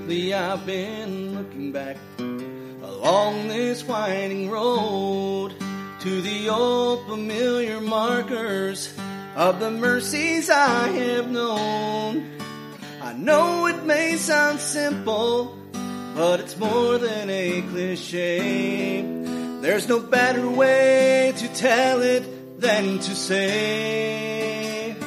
lately I've been looking back along this winding road to the old familiar markers of the mercies I have known. I know it may sound simple, but it's more than a cliche. There's no better way to tell it than to say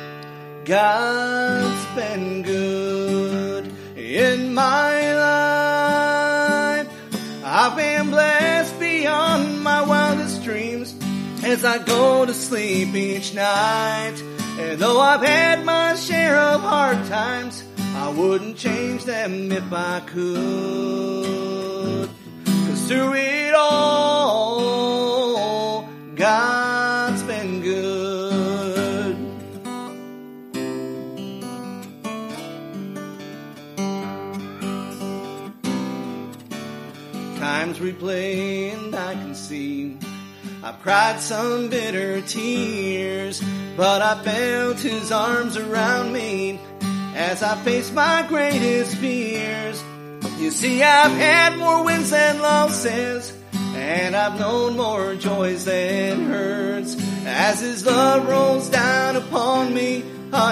God's been good in my life. I've been blessed beyond my wildest dreams as I go to sleep each night. And though I've had my share of hard times, I wouldn't change them if I could. 'Cause through it all, God's been good. Times replay and I can see I've cried some bitter tears, but I felt His arms around me as I faced my greatest fears. You see, I've had more wins than losses, and I've known more joys than hurts, as His love rolls down upon me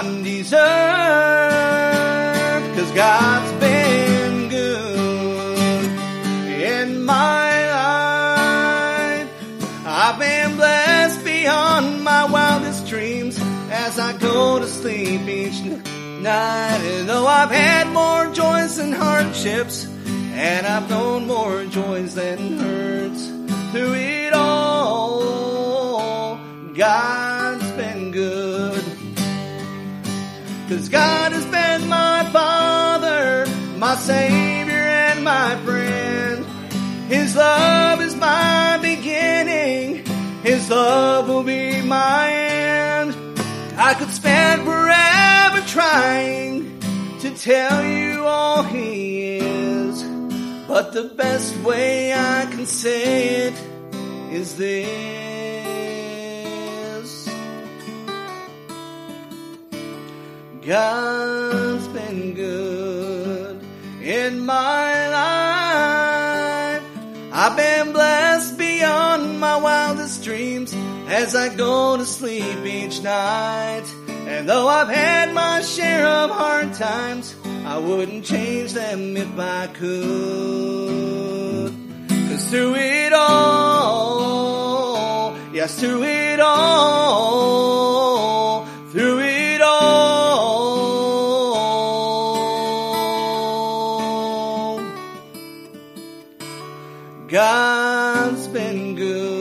undeserved. 'Cause God's been good in my life. I've been blessed beyond my wildest dreams as I go to sleep each night. And though I've had more joys than hardships, and I've known more joys than hurts, through it all, God's been good. 'Cause God has been my Father, my Savior and my friend. His love is my beginning, His love will be my end. I could spend forever trying to tell you all He is, but the best way I can say it is this: God's been good in my life. I've been blessed beyond my wildest dreams as I go to sleep each night. And though I've had my share of hard times, I wouldn't change them if I could. 'Cause through it all, yes, through it all, through it all, God's been good.